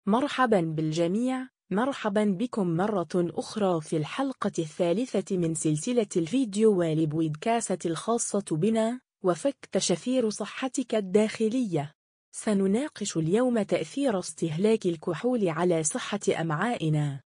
مرحبا بالجميع، مرحبا بكم مرة أخرى في الحلقة الثالثة من سلسلة الفيديو والبودكاست الخاصة بنا وفك تشفير صحتك الداخلية. سنناقش اليوم تأثير استهلاك الكحول على صحة أمعائنا.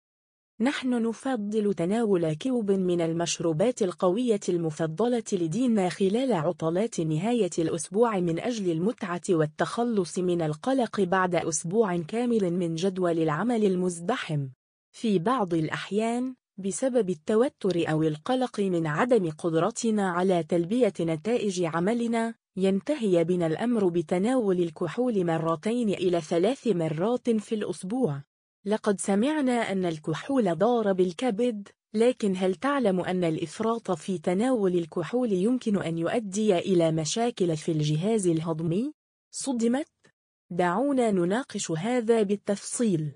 نحن نفضل تناول كوب من المشروبات القوية المفضلة لدينا خلال عطلات نهاية الأسبوع من أجل المتعة والتخلص من القلق بعد أسبوع كامل من جدول العمل المزدحم. في بعض الأحيان، بسبب التوتر أو القلق من عدم قدرتنا على تلبية نتائج عملنا، ينتهي بنا الأمر بتناول الكحول 2 إلى 3 مرات في الأسبوع. لقد سمعنا أن الكحول ضار بالكبد، لكن هل تعلم أن الإفراط في تناول الكحول يمكن أن يؤدي إلى مشاكل في الجهاز الهضمي؟ صدمت؟ دعونا نناقش هذا بالتفصيل.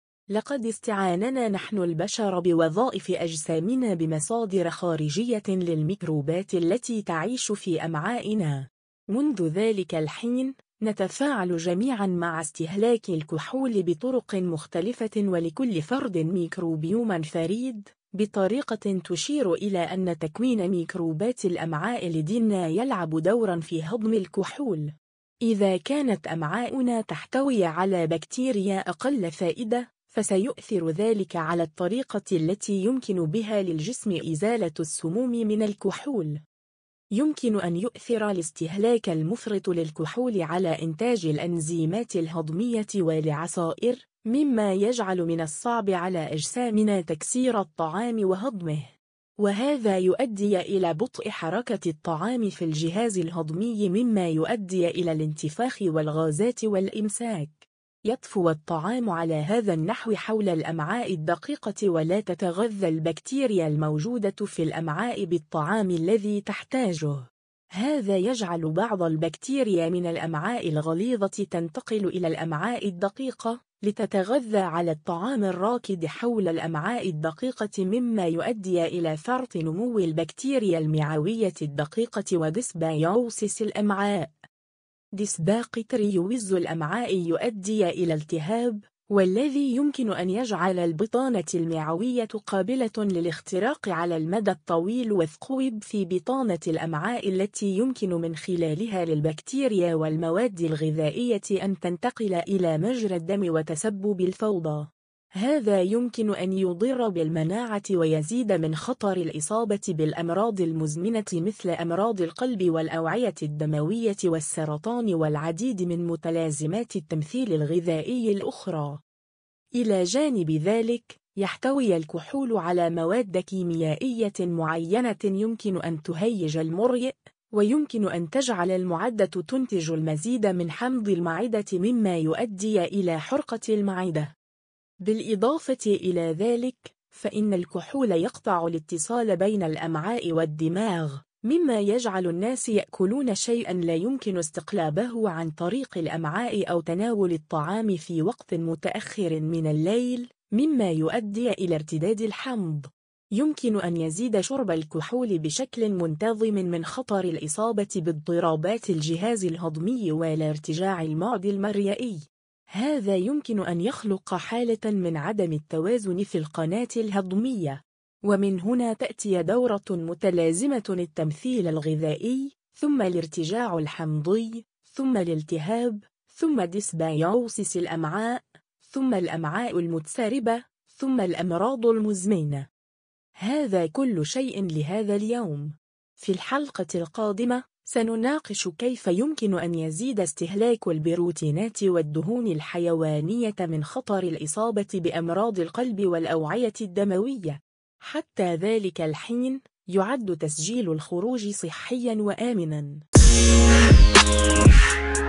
لقد استعاننا نحن البشر بوظائف أجسامنا بمصادر خارجية للميكروبات التي تعيش في أمعائنا. منذ ذلك الحين، نتفاعل جميعا مع استهلاك الكحول بطرق مختلفة، ولكل فرد ميكروبيوم فريد، بطريقة تشير إلى أن تكوين ميكروبات الأمعاء لدينا يلعب دورا في هضم الكحول. إذا كانت أمعاؤنا تحتوي على بكتيريا أقل فائدة، فسيؤثر ذلك على الطريقة التي يمكن بها للجسم إزالة السموم من الكحول. يمكن أن يؤثر الاستهلاك المفرط للكحول على إنتاج الأنزيمات الهضمية والعصائر، مما يجعل من الصعب على أجسامنا تكسير الطعام وهضمه، وهذا يؤدي إلى بطء حركة الطعام في الجهاز الهضمي، مما يؤدي إلى الانتفاخ والغازات والإمساك. يطفو الطعام على هذا النحو حول الأمعاء الدقيقة، ولا تتغذى البكتيريا الموجودة في الأمعاء بالطعام الذي تحتاجه. هذا يجعل بعض البكتيريا من الأمعاء الغليظة تنتقل إلى الأمعاء الدقيقة لتتغذى على الطعام الراكد حول الأمعاء الدقيقة، مما يؤدي إلى فرط نمو البكتيريا المعوية الدقيقة وديسبايوسيس الأمعاء. ديسباكتيريوز الأمعاء يؤدي إلى التهاب، والذي يمكن أن يجعل البطانة المعوية قابلة للاختراق على المدى الطويل، وثقوب في بطانة الأمعاء التي يمكن من خلالها للبكتيريا والمواد الغذائية أن تنتقل إلى مجرى الدم وتسبب الفوضى. هذا يمكن أن يضر بالمناعة ويزيد من خطر الإصابة بالأمراض المزمنة مثل أمراض القلب والأوعية الدموية والسرطان والعديد من متلازمات التمثيل الغذائي الأخرى. إلى جانب ذلك، يحتوي الكحول على مواد كيميائية معينة يمكن أن تهيج المريء، ويمكن أن تجعل المعدة تنتج المزيد من حمض المعدة، مما يؤدي إلى حرقة المعدة. بالإضافة إلى ذلك، فإن الكحول يقطع الاتصال بين الأمعاء والدماغ، مما يجعل الناس يأكلون شيئا لا يمكن استقلابه عن طريق الأمعاء أو تناول الطعام في وقت متأخر من الليل، مما يؤدي إلى ارتداد الحمض. يمكن أن يزيد شرب الكحول بشكل منتظم من خطر الإصابة باضطرابات الجهاز الهضمي والارتجاع المعدي المرئي. هذا يمكن أن يخلق حالة من عدم التوازن في القناة الهضمية، ومن هنا تأتي دورة متلازمة التمثيل الغذائي، ثم الارتجاع الحمضي، ثم الالتهاب، ثم ديسبايوسيس الأمعاء، ثم الأمعاء المتسربة، ثم الأمراض المزمنة. هذا كل شيء لهذا اليوم. في الحلقة القادمة سنناقش كيف يمكن أن يزيد استهلاك البروتينات والدهون الحيوانية من خطر الإصابة بأمراض القلب والأوعية الدموية. حتى ذلك الحين، يعد تسجيل الخروج صحيا وآمنا.